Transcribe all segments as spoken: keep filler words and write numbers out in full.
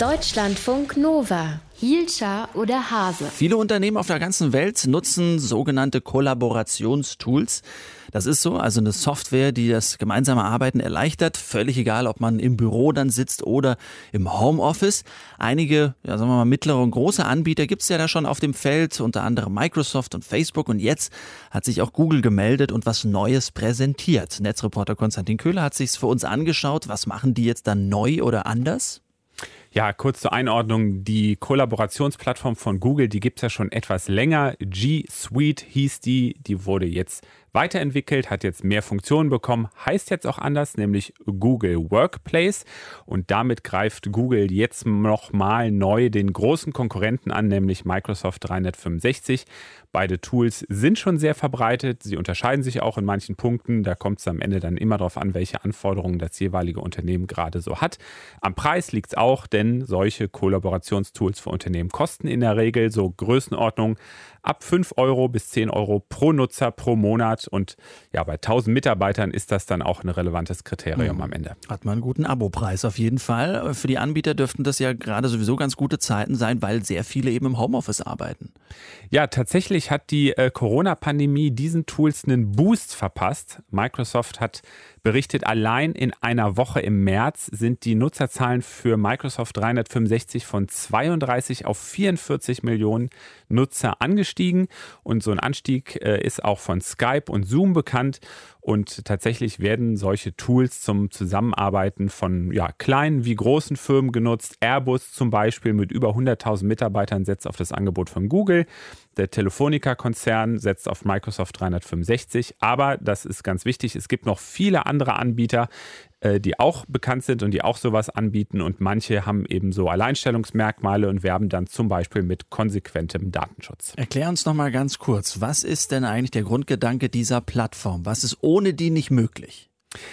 Deutschlandfunk Nova. Hielscher oder Hase? Viele Unternehmen auf der ganzen Welt nutzen sogenannte Kollaborationstools. Das ist so, also eine Software, die das gemeinsame Arbeiten erleichtert. Völlig egal, ob man im Büro dann sitzt oder im Homeoffice. Einige, ja, sagen wir mal, mittlere und große Anbieter gibt es ja da schon auf dem Feld, unter anderem Microsoft und Facebook. Und jetzt hat sich auch Google gemeldet und was Neues präsentiert. Netzreporter Konstantin Köhler hat sich's für uns angeschaut. Was machen die jetzt dann neu oder anders? Ja, kurz zur Einordnung. Die Kollaborationsplattform von Google, die gibt es ja schon etwas länger. G Suite hieß die. Die wurde jetzt weiterentwickelt, hat jetzt mehr Funktionen bekommen, heißt jetzt auch anders, nämlich Google Workplace. Und damit greift Google jetzt nochmal neu den großen Konkurrenten an, nämlich Microsoft dreihundertfünfundsechzig. Beide Tools sind schon sehr verbreitet. Sie unterscheiden sich auch in manchen Punkten. Da kommt es am Ende dann immer darauf an, welche Anforderungen das jeweilige Unternehmen gerade so hat. Am Preis liegt es auch, denn solche Kollaborationstools für Unternehmen kosten in der Regel so Größenordnung ab fünf Euro bis zehn Euro pro Nutzer pro Monat. Und ja, bei tausend Mitarbeitern ist das dann auch ein relevantes Kriterium mhm. am Ende. Hat man einen guten Abopreis auf jeden Fall. Für die Anbieter dürften das ja gerade sowieso ganz gute Zeiten sein, weil sehr viele eben im Homeoffice arbeiten. Ja, tatsächlich hat die äh, Corona-Pandemie diesen Tools einen Boost verpasst. Microsoft hat berichtet, allein in einer Woche im März sind die Nutzerzahlen für Microsoft dreihundertfünfundsechzig von zweiunddreißig auf vierundvierzig Millionen Nutzer angestiegen. Und so ein Anstieg äh, ist auch von Skype und Zoom bekannt. Und tatsächlich werden solche Tools zum Zusammenarbeiten von ja, kleinen wie großen Firmen genutzt. Airbus zum Beispiel mit über hunderttausend Mitarbeitern setzt auf das Angebot von Google. Der Telefonica-Konzern setzt auf Microsoft dreihundertfünfundsechzig. Aber, das ist ganz wichtig, es gibt noch viele andere Anbieter, die auch bekannt sind und die auch sowas anbieten. Und manche haben eben so Alleinstellungsmerkmale und werben dann zum Beispiel mit konsequentem Datenschutz. Erklär uns noch mal ganz kurz, was ist denn eigentlich der Grundgedanke dieser Plattform? Was ist ohne die nicht möglich?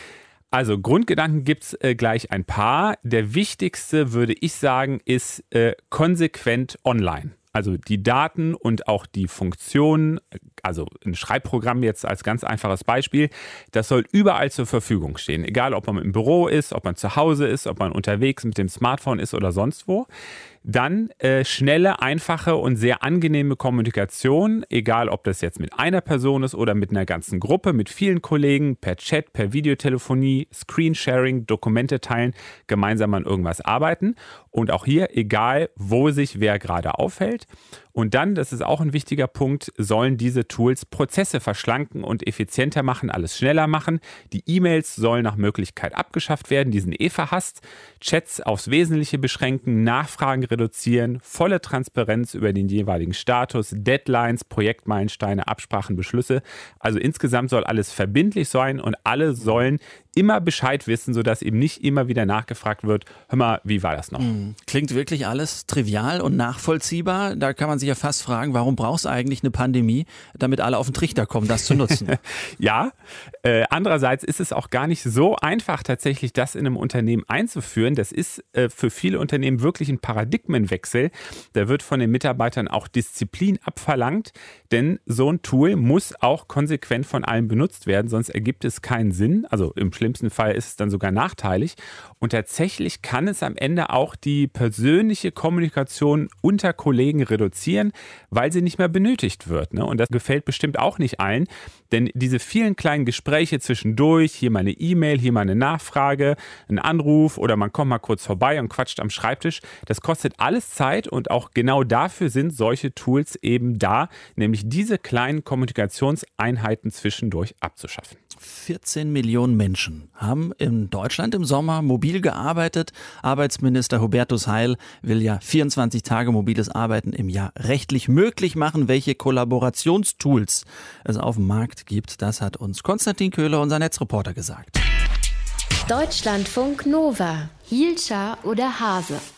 Also Grundgedanken gibt es äh, gleich ein paar. Der wichtigste, würde ich sagen, ist äh, konsequent online. Also die Daten und auch die Funktionen, also ein Schreibprogramm jetzt als ganz einfaches Beispiel, das soll überall zur Verfügung stehen. Egal, ob man im Büro ist, ob man zu Hause ist, ob man unterwegs mit dem Smartphone ist oder sonst wo. Dann äh, schnelle, einfache und sehr angenehme Kommunikation, egal ob das jetzt mit einer Person ist oder mit einer ganzen Gruppe, mit vielen Kollegen, per Chat, per Videotelefonie, Screensharing, Dokumente teilen, gemeinsam an irgendwas arbeiten. Und auch hier, egal wo sich wer gerade aufhält. Und dann, das ist auch ein wichtiger Punkt, sollen diese Tools Prozesse verschlanken und effizienter machen, alles schneller machen. Die E-Mails sollen nach Möglichkeit abgeschafft werden, die sind eh verhasst. Chats aufs Wesentliche beschränken, Nachfragen reduzieren, volle Transparenz über den jeweiligen Status, Deadlines, Projektmeilensteine, Absprachen, Beschlüsse. Also insgesamt soll alles verbindlich sein und alle sollen immer Bescheid wissen, sodass eben nicht immer wieder nachgefragt wird, hör mal, wie war das noch? Klingt wirklich alles trivial und nachvollziehbar. Da kann man sich ja fast fragen, warum brauchst du eigentlich eine Pandemie, damit alle auf den Trichter kommen, das zu nutzen? Ja, äh, andererseits ist es auch gar nicht so einfach, tatsächlich das in einem Unternehmen einzuführen. Das ist äh, für viele Unternehmen wirklich ein Paradigmenwechsel. Da wird von den Mitarbeitern auch Disziplin abverlangt, denn so ein Tool muss auch konsequent von allen benutzt werden, sonst ergibt es keinen Sinn. Also im schlimmsten Fall ist es dann sogar nachteilig. Und tatsächlich kann es am Ende auch die persönliche Kommunikation unter Kollegen reduzieren, weil sie nicht mehr benötigt wird. Ne? Und das gefällt bestimmt auch nicht allen, denn diese vielen kleinen Gespräche zwischendurch, hier mal eine E-Mail, hier mal eine Nachfrage, ein Anruf oder man kommt mal kurz vorbei und quatscht am Schreibtisch, das kostet alles Zeit und auch genau dafür sind solche Tools eben da, nämlich diese kleinen Kommunikationseinheiten zwischendurch abzuschaffen. vierzehn Millionen Menschen haben in Deutschland im Sommer mobil gearbeitet. Arbeitsminister Hubertus Heil will ja vierundzwanzig Tage mobiles Arbeiten im Jahr rechtlich möglich machen. Welche Kollaborationstools es auf dem Markt gibt, das hat uns Konstantin Köhler, unser Netzreporter, gesagt. Deutschlandfunk Nova. Hielscher oder Hase?